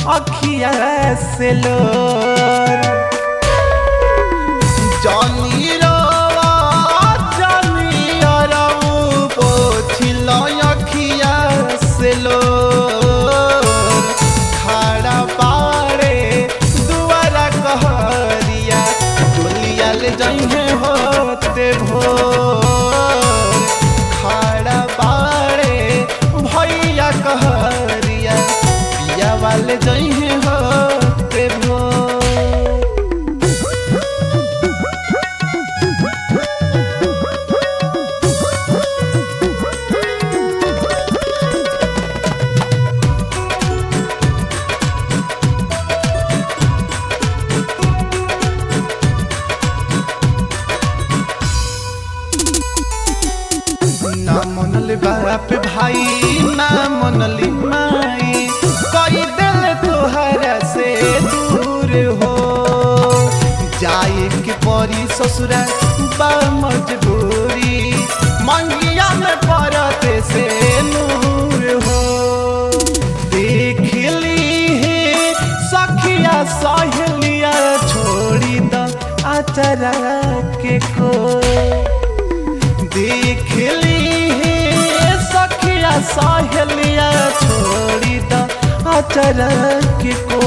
अखिया से लोर जानी रोवा जानी अरऊ पोछिल अखिया से लोर खड़ा पारे दुआरा कहरिया डोलिया ले जइहे होते भोर खड़ा पारे भैया कहरिया पिया वाले जइहे होते भोर। ना मनल बाप भाई ना मनली माई कई दिल तोहरा से दूर हो जाए के परी ससुरा बा मजबूरी मंगिया में परते से नूर हो देख ली है सखिया सहेलिया छोड़ी द आचरा के को देख ली है सखिया सहेलिया छोड़ी द आचरा के को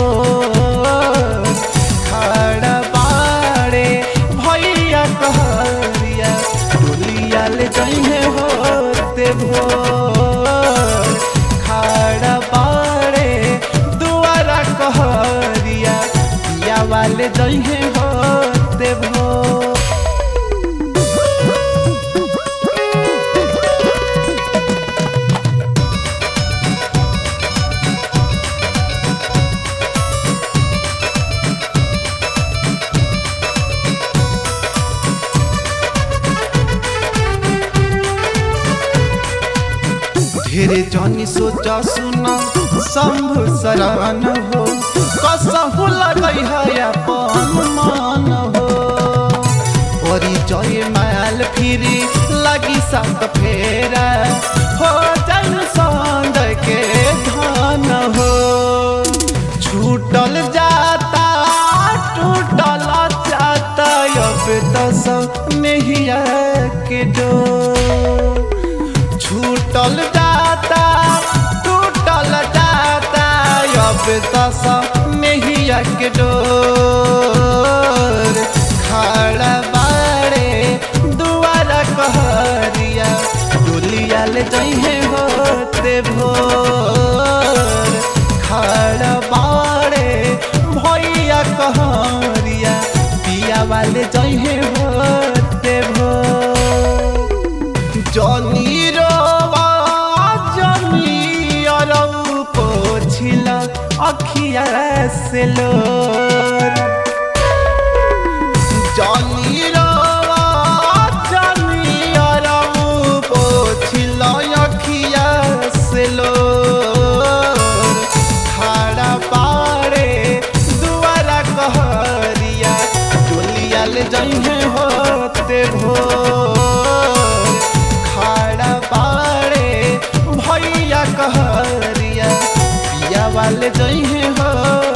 खड़ा बाड़े भैया कहरिया डोलिया ले जइहे होते भोर खड़ा बाड़े दुआरा कहरिया पिया वाले जइहे होते भोर। ढेरे जानी सोचा सुना शंभु शरण हो कसहु लगई है अपन मान हो परिचय माल फिरी लगी सात फेरा हो जन संग के धन हो छूटल जाता टूटल जाता अब तो सब नहिया के डोर छूटल जाता टूटल जाता अब दस नहिया के डोर खड़ा बाड़े दुआरा कहरिया डोलिया ले जइहे होते भोर खड़ा बाड़े भैया कहरिया पिया वाले जइहे होते भोर जानी रोवा जानी अरऊ पोछिल अखिया से लोर जानी रोवा जानी अरऊ पोछिल अखिया से लोर खड़ा पारे दुआरा कहरिया डोलिया ले जइहे होते भोर भैया कहरिया पिया वाले जइहे हो।